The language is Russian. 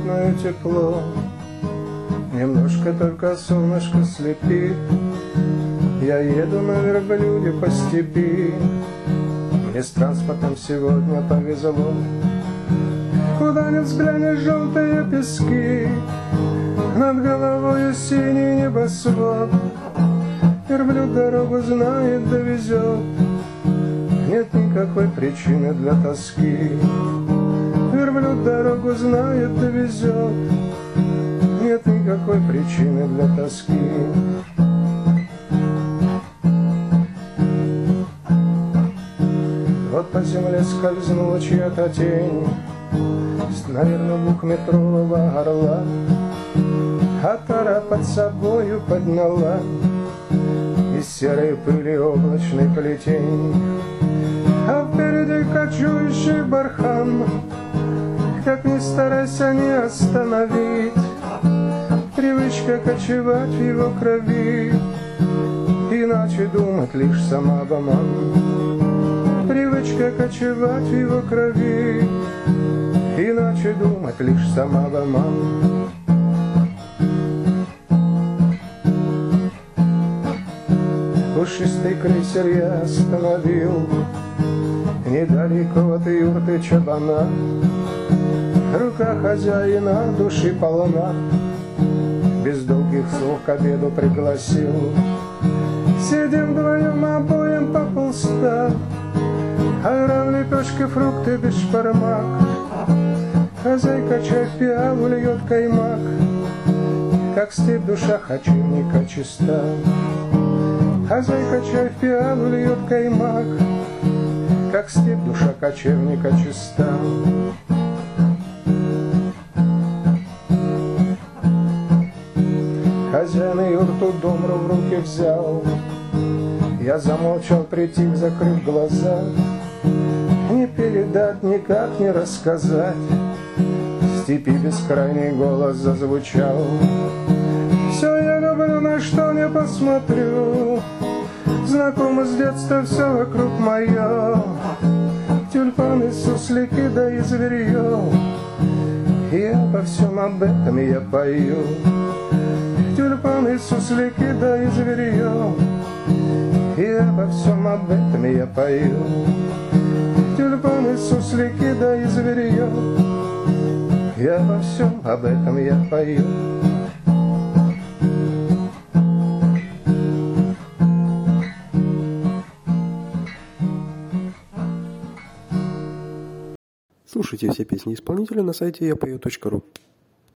уютное тепло. Немножко только солнышко слепит. Я еду на верблюде по степи. Мне с транспортом сегодня повезло. Куда ни взглянешь, желтые пески, над головой синий небосвод. Верблюд дорогу знает, довезет. Нет никакой причины для тоски. Верблюд дорогу знает, довезет. Нет никакой причины для тоски. Вот по земле скользнула чья-то тень, наверное, двухметрового орла, а тара под собою подняла из серой пыли облачный плетень. А впереди кочующий бархан, как ни старайся не остановить. Привычка кочевать в его крови, иначе думать лишь самообман. Привычка кочевать в его крови, иначе думать лишь самообман. Пушистый крейсер я остановил недалеко от юрты чабана. Рука хозяина души полна, без долгих слов к обеду пригласил. Сидим вдвоем, обоим по полста, айран, лепешки, фрукты без шпармак. Хозяйка чай в пиалу льет каймак, как степь душа кочевника чиста. Хозяйка чай в пиалу льет каймак, как степь душа кочевника чиста. Хозяин юрту домру в руки взял. Я замолчал, притих, закрыв глаза. Не передать, никак не рассказать. В степи бескрайний голос зазвучал. Все я люблю, на что не посмотрю. Знакомо с детства все вокруг мое. Тюльпаны, суслики, да и зверье. И обо всем об этом я пою. Тюльпаны, суслики, да и зверье. И обо всем об этом я пою. Тюльпаны, суслики, да и зверье. И обо всем об этом я пою. Слушайте все песни исполнителя на сайте yapою.ru.